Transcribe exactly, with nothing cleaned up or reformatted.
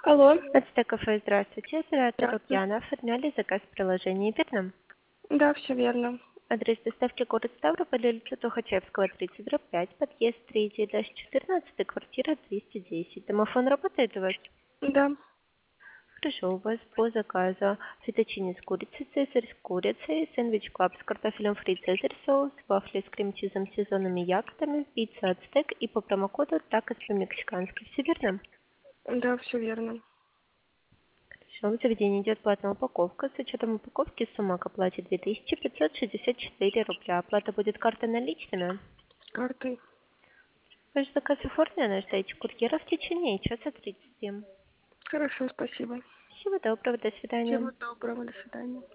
Алло, Почта кафе, здравствуйте. Оператор здравствуйте. Лукьяна. Оформляли заказ в приложении верно? Да, все верно. Адрес доставки город Ставрополь, улица Тухачевского, тридцать, дробь пять, подъезд три, четырнадцать, квартира двести десять. Домофон работает у вас? Да, Хорошо, у вас по заказу феточини с курицей, цезарь с курицей, сэндвич клаб с картофелем фри, цезарь соус, вафли с крем-чизом, сезонными ягодами, пицца ацтек и по промокоду такос по-мексикански. Все верно? да, все верно. Хорошо, в заведении идет платная упаковка. С учетом упаковки сумма к оплате две тысячи пятьсот шестьдесят четыре рубля. Оплата будет картой наличными. Картой. Ваш заказ оформлен, ожидайте курьера в течение часа тридцати. Хорошо, спасибо. Всего доброго, до свидания. Всего доброго, до свидания.